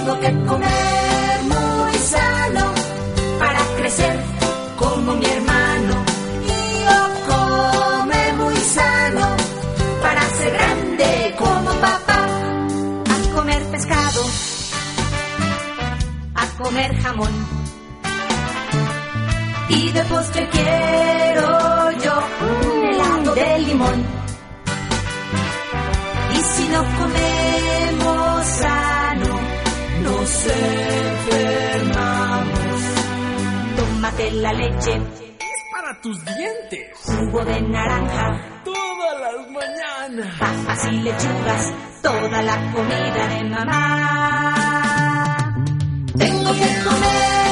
Tengo que comer muy sano para crecer como mi hermano. Y yo come muy sano para ser grande como papá. A comer pescado, a comer jamón. Y de postre quiero yo un helado de limón. Y si no comemos sano, nos enfermamos. Tómate la leche, es para tus dientes. Jugo de naranja, Todas las mañanas. papas y lechugas, toda la comida de mamá. Tengo que comer